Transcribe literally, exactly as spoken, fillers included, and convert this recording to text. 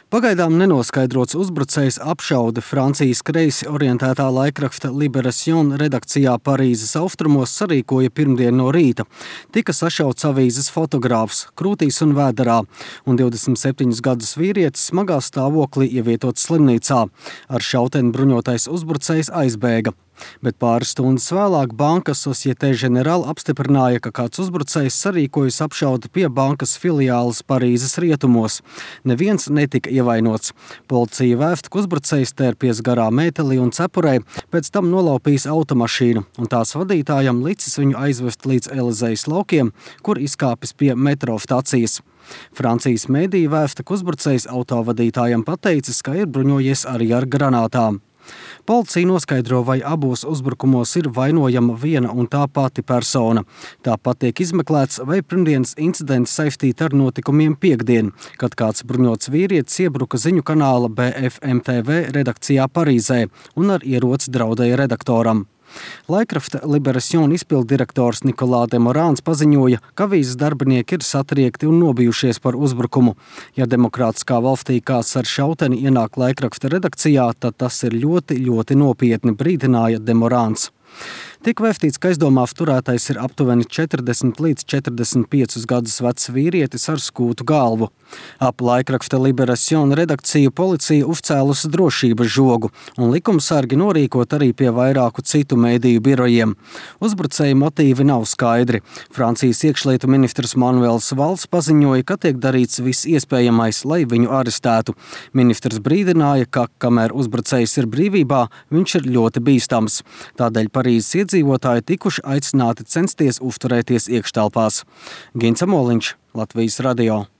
Pagaidām nenoskaidrots uzbrucējs apšauda Francijas kreisi orientētā laikraksta Libération redakcijā Parīzes austrumos sarīkoja pirmdien no rīta. Tika sašauts avīzes fotogrāfs krūtīs un vēderā, un divdesmit septiņus gadus vīrietis smagā stāvoklī ievietots slimnīcā. Ar šauteni bruņotais uzbrucējs aizbēga. Bet pāris stundas vēlāk banka Société Générale apstiprināja, ka kāds uzbrucējs sarīkojas apšaudu pie bankas filiāles Parīzes rietumos. Neviens netika ievainots. Policija vēsta, ka uzbrucējs tērpies garā mētelī un cepurei, pēc tam nolaupījis automašīnu, un tās vadītājam licis viņu aizvest līdz Elizejas laukiem, kur izkāpis pie metro stacijas. Francijas mēdīji vēsta, ka uzbrucējs autovadītājam pateicis, ka ir bruņojies arī ar granātām. Policija noskaidro, vai abos uzbrukumos ir vainojama viena un tā pati persona. Tāpat tiek izmeklēts, vai pirmdienas incidents saistīti ar notikumiem piekdien, kad kāds bruņots vīrietis iebruka ziņu kanāla B F M T V redakcijā Parīzē un ar ieroci draudēja redaktoram. Laikraksta Libération izpilddirektors Nikolā de Morāns paziņoja, ka avīzes darbinieki ir satriekti un nobijušies par uzbrukumu. Ja demokrātiskā valstī kāds ar šauteni ienāk laikraksta redakcijā, tad tas ir ļoti, ļoti nopietni, brīdināja de Morāns. Tik vēstīts, ka aizdomās turētais ir aptuveni četrdesmit līdz četrdesmit piecus gadus vecs vīrietis ar skūtu galvu. Ap laikraksta Libération redakciju policija uzcēlusi drošības žogu, un likumsargi norīkot arī pie vairāku citu mēdīju birojiem. Uzbrucēju motīvi nav skaidri. Francijas iekšlietu ministrs Manuels Valls paziņoja, ka tiek darīts viss iespējamais, lai viņu arestētu. Ministrs brīdināja, ka, kamēr uzbrucējs ir brīvībā, viņš ir ļoti bīstams. Tādēļ Parīzes iedzīvotāji tikuši aicināti censties uzturēties iekštelpās. Gins Amoliņš, Latvijas radio.